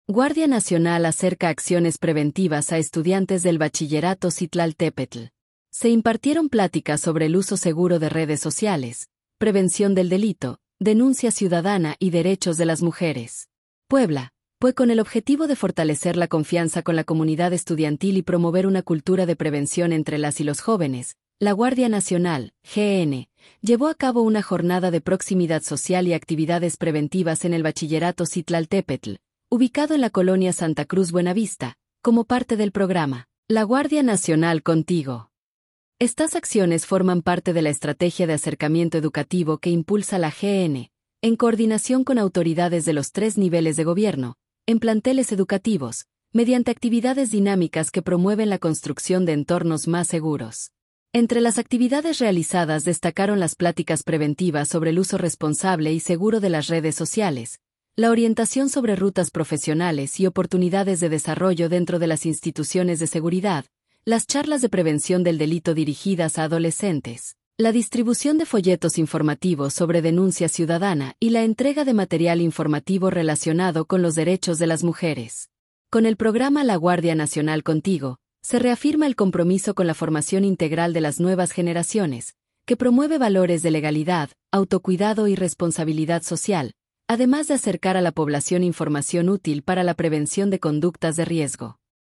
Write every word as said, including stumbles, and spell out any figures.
Guardia Nacional acerca acciones preventivas a estudiantes del Bachillerato Citlaltépetl. Se impartieron pláticas sobre el uso seguro de redes sociales, prevención del delito, denuncia ciudadana y derechos de las mujeres. Puebla, pues con el objetivo de fortalecer la confianza con la comunidad estudiantil y promover una cultura de prevención entre las y los jóvenes, la Guardia Nacional, G N, llevó a cabo una jornada de proximidad social y actividades preventivas en el Bachillerato Citlaltépetl, ubicado en la colonia Santa Cruz Buenavista, como parte del programa La Guardia Nacional Contigo. Estas acciones forman parte de la estrategia de acercamiento educativo que impulsa la G N, en coordinación con autoridades de los tres niveles de gobierno, en planteles educativos, mediante actividades dinámicas que promueven la construcción de entornos más seguros. Entre las actividades realizadas destacaron las pláticas preventivas sobre el uso responsable y seguro de las redes sociales, la orientación sobre rutas profesionales y oportunidades de desarrollo dentro de las instituciones de seguridad, las charlas de prevención del delito dirigidas a adolescentes, la distribución de folletos informativos sobre denuncia ciudadana y la entrega de material informativo relacionado con los derechos de las mujeres. Con el programa La Guardia Nacional Contigo, se reafirma el compromiso con la formación integral de las nuevas generaciones, que promueve valores de legalidad, autocuidado y responsabilidad social, además de acercar a la población información útil para la prevención de conductas de riesgo.